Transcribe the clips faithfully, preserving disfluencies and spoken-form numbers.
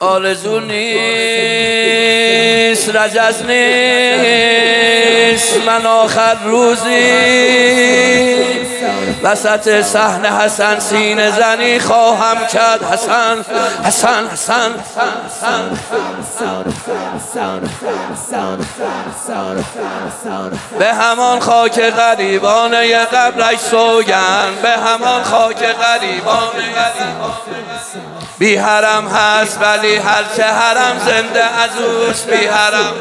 آرزو نیست، رجز نیست، من آخر روزی وسط صحنه حسن سینه زنی خواهم کرد. حسن حسن حسن به همان خاک غریبانه قبرش سوگند، به همان خاک غریبانه بی حرم هست ولی هرچه حرم زنده از اوست بی حرم.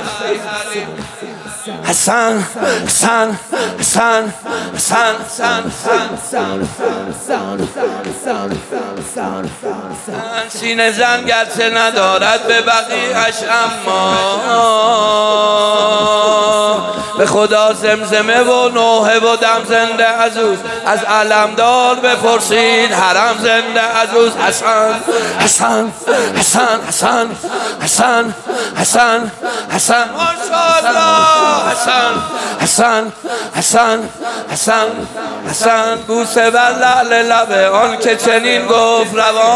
حسن حسن حسن حسن حسن سینه زن گرچه ندارد به بقیه‌اش، اما به خدا زمزمه و نوحه و دم زنده از اوست. از علمدار بپرسید حرم زنده از اوست. حسن حسن حسن حسن حسن حسن حسن ماشاءالله. حسن حسن حسن حسن حسن بوسه بر لعل لب آن که چنین گفت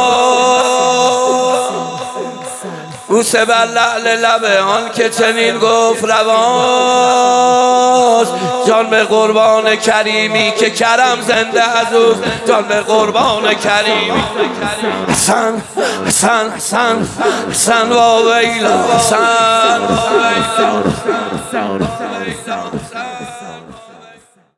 روا، بوسه بر لعل لب آن که چنین گفت رواست. جان به قربان کریمی که کرم زنده از اوست، جان به قربان کریمی. حسن حسن حسن حسن و ویلا حسن.